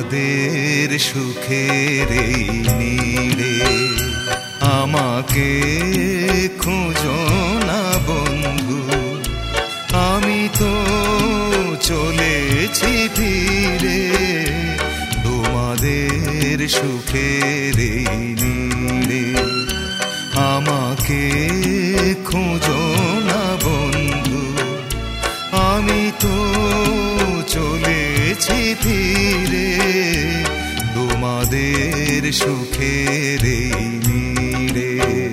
তোমাদের সুখের এই নীড়ে আমাকে খোঁজো না বন্ধু, আমি তো চলেছি ফিরে তোমাদের সুখের এই নীড়ে আমাকে খোঁজো না বন্ধু, আমি তো চলেছি ফিরে তোমাদের সুখের এই নীড়ে।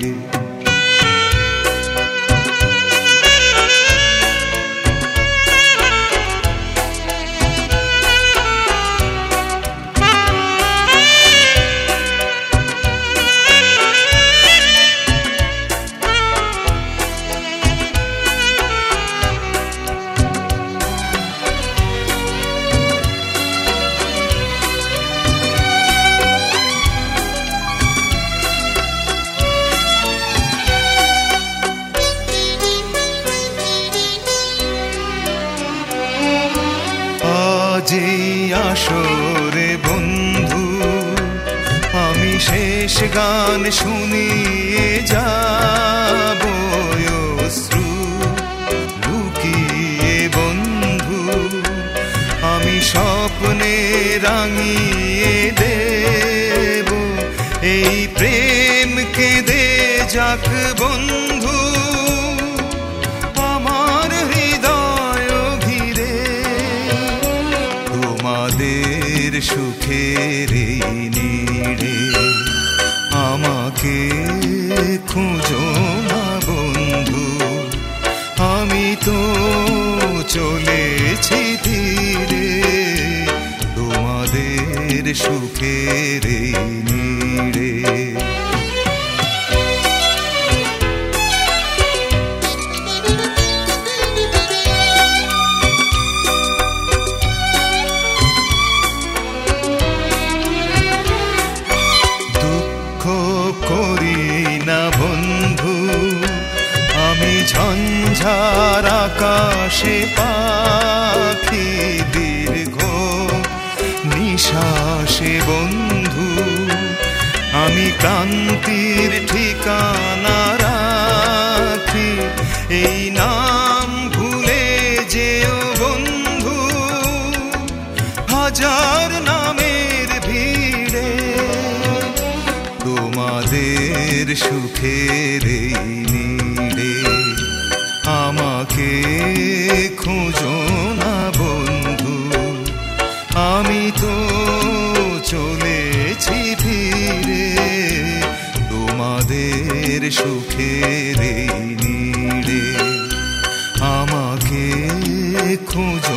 যে আসরে বন্ধু আমি শেষ গান শুনিয়ে যাব অশ্রু লুকিয়ে বন্ধু, আমি স্বপ্নে রাঙিয়ে দেব এই প্রেম কেঁদে যাক বন্ধু আমার হৃদয় ঘিরে তোমাদের সুখের এই নীড়ে আমাকে খুঁজো না বন্ধু, আমি তো চলেছি ধীরে তোমাদের সুখের এই নীড়ে। করি না বন্ধু আমি ঝঞ্ঝার আকাশে পাখি দীর্ঘ নিঃশ্বাসে বন্ধু, আমি ক্রান্তির ঠিকানা রাখি এই নাম ভুলে যেও বন্ধু, হাজার নামের ভিড়ে তোমাদের সুখের এই নীড়ে আমাকে খোঁজো না বন্ধু, আমি তো চলেছি ফিরে তোমাদের সুখের এই নীড়ে আমাকে খোঁজো